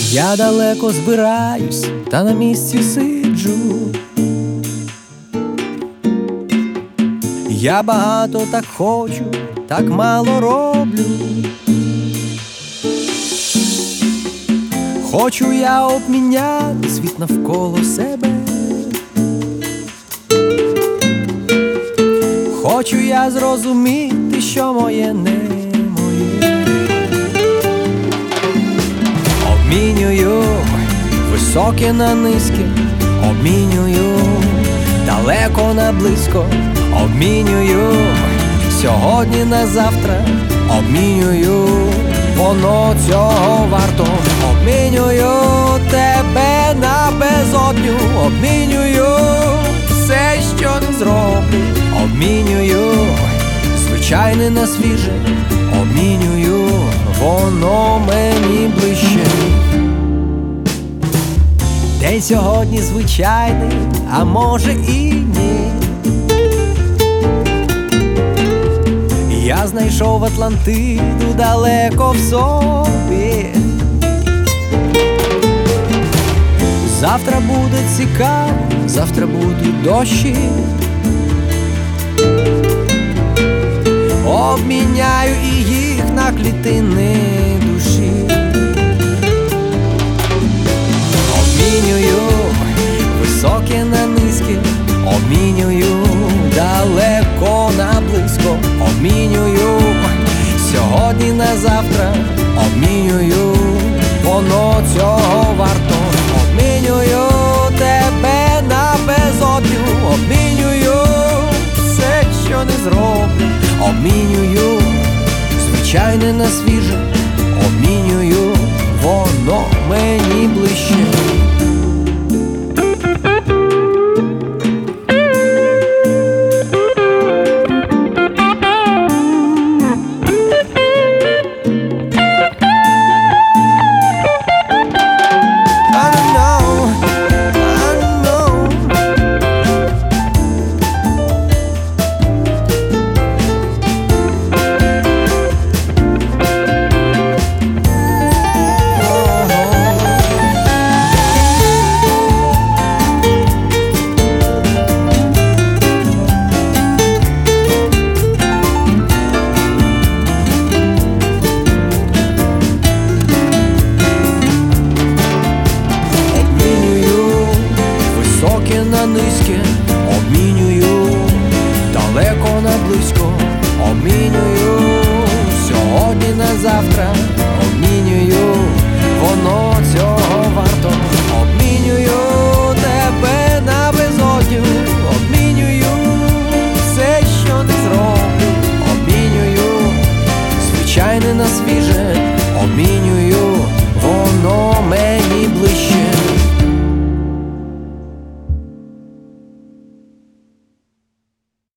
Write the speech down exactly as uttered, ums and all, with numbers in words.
Я далеко збираюсь, та на місці сиджу. Я багато так хочу, так мало роблю. Хочу я обміняти світ навколо себе. Хочу я зрозуміти, що моє не моє. Обмінюю високе на низьке, обмінюю далеко на близько, обмінюю сьогодні на завтра, обмінюю, воно цього варто. Обмінюю тебе на безодню, обмінюю все, що не зроблю, обмінюю звичайне на свіже, обмінюю, воно мені ближче. День сьогодні звичайний, а може і ні. Я знайшов Атлантиду далеко в собі. Завтра буде цікаво, завтра будуть дощі. Обміняю і їх на клітини душі. Обмінюю високе на низьке, обмінюю далеко на близько, обмінюю сьогодні на завтра, обмінюю, воно цього варто. Обмінюю тебе на безодню, обмінюю все, що не зроблю, обмінюю звичайне на свіже, обмінюю, воно мені ближче. На низьке, обмінюю далеко на близько, обмінюю сьогодні на завтра, обмінюю